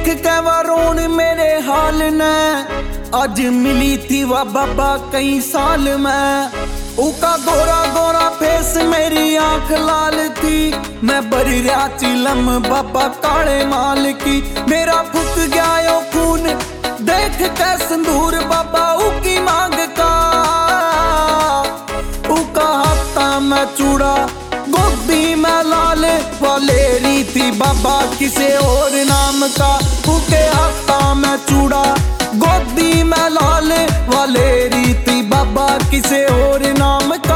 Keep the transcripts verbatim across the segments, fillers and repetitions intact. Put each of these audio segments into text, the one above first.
देख के वरोन मेरे हाल ने, आज मिली थी वह बाबा कई साल में। उका गोरा गोरा फेस मेरी आंख लाल थी, मैं बरी रहा चिलम बाबा काले माल की। मेरा फुक गया यो खून देख के संदूर बाबा उकी मांग का। उका हाथा में चूड़ा गोदी में लाल वालेरी थी बाबा किसे और नाम का। उके हाथा में चूड़ा गोदी में लाल वालेरी थी बाबा किसे और नाम का।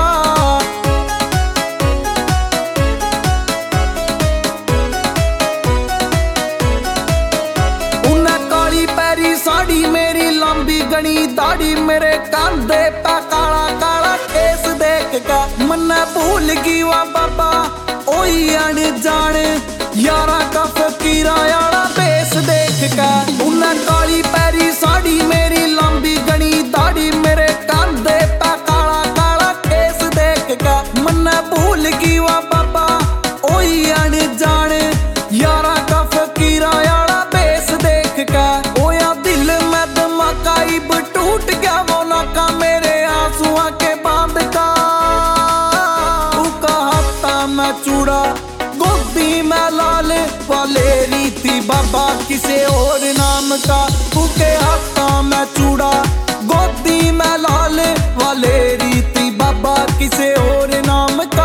उन्हें काली पैरी साड़ी मेरी लंबी गणी दाढ़ी, मेरे कांधे पे काला काला केस देख का मन्ने भूल गई वा बाबा ओई अनजान यारा का फकीरा यारा बेस देख का। उन्हें काली पैरी साड़ी मेरी लंबी गणी दाढ़ी, मेरे कांधे पे काला काला केस देख का मन्ने भूल गई वा बाबा ओई अनजान यारा का फकीरा यारा बेस देख का। ओया दिल में धमाका इब टूट गया वो नाका मेरे आंसुओं के बांध का। उका हाथा में चूड़ा गोदी में लाल वालेरी थी बाबा किसे और नाम का। उके हाथा में चूड़ा गोदी में लाल वालेरी थी बाबा किसे और नाम का।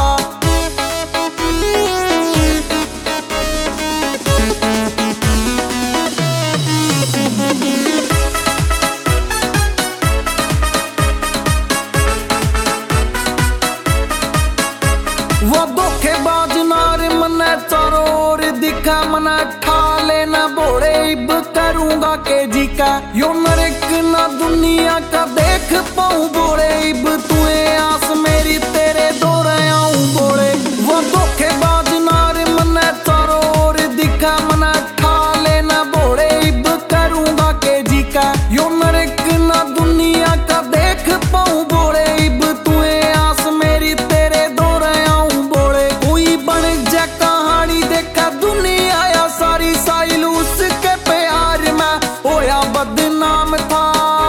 वो धोखेबाज नार मने चारों ओर दिखा, मना ठा लेना बोले इब करूंगा के जी का। यो नरक ना दुनिया का देख पाऊं बोले इब तुए आस मेरी तेरे दौरे आऊं बोले। वो धोखेबाज नार मने चारों ओर दिखा, मना ठा लेना बोले इब करूंगा के जी का। यो नरक ना दुनिया का देख पाऊं बोले इब तुए आस मेरी तेरे दौरे आऊं बोले। कोई बन जा कहानी देखा दुनिया या सारी साइल उसके प्यार में होया बदनाम था।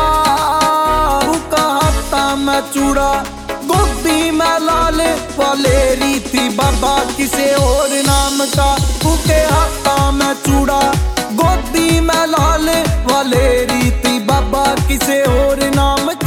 उका हाथा में चूड़ा गोदी में लाल वालेरी थी बाबा किसे और नाम का। उके हाथा में चूड़ा गोदी में लाल वालेरी थी बाबा किसे और नाम का।